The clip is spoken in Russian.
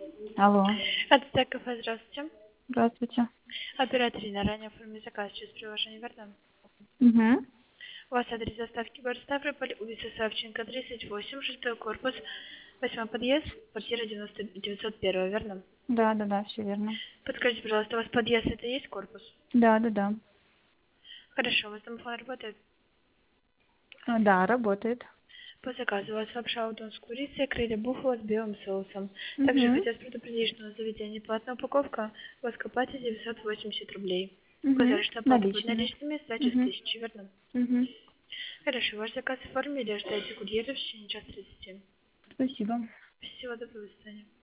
Алло, Это кафе, здравствуйте. здравствуйте. Оператор Ирина, ранее оформили заказ через приложение «Верно». Угу. У вас адрес доставки город Ставрополь, улица Савченко, 38, 6 корпус, 8 подъезд, квартира 901, верно? Да, все верно. Подскажите, пожалуйста, у вас подъезд это есть корпус? Да. Хорошо, у вас домофон работает? Да, работает. По заказу у вас лапша удон с курицей, крылья буфало с белым соусом. Также Угу. хотелось предупредить, что на заведении платная упаковка, у вас оплата 980 рублей. Угу. Указали, что оплата будет Наличными. наличными, сдача в Угу. 1000, верно? Угу. Хорошо, ваш заказ оформили, ждайте курьера в течение часа 30. Спасибо. Всего доброго, до свидания.